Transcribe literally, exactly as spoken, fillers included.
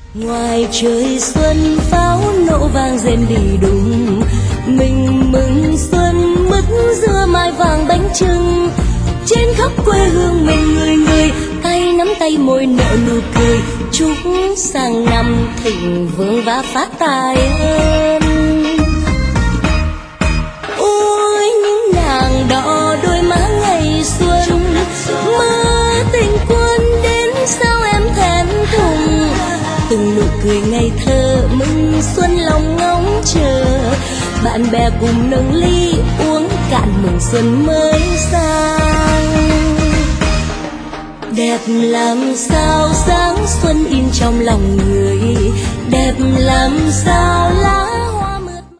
Ngoài trời xuân pháo nổ vang rền đi đùng, mình mừng xuân mứt dưa mai vàng bánh chưng. Trên khắp quê hương mình người người tay nắm tay môi nở nụ cười, chúc sang năm thịnh vượng và phát tài hơn. Ôi những nàng đỏ đôi má ngày xuân, mơ tình quân đến sao em thẹn thùng. Từng nụ cười ngây thơ mừng xuân lòng ngóng chờ, bạn bè cùng nâng ly uống cạn mừng xuân mới sang. Đẹp làm sao sáng xuân in trong lòng người, đẹp làm sao lá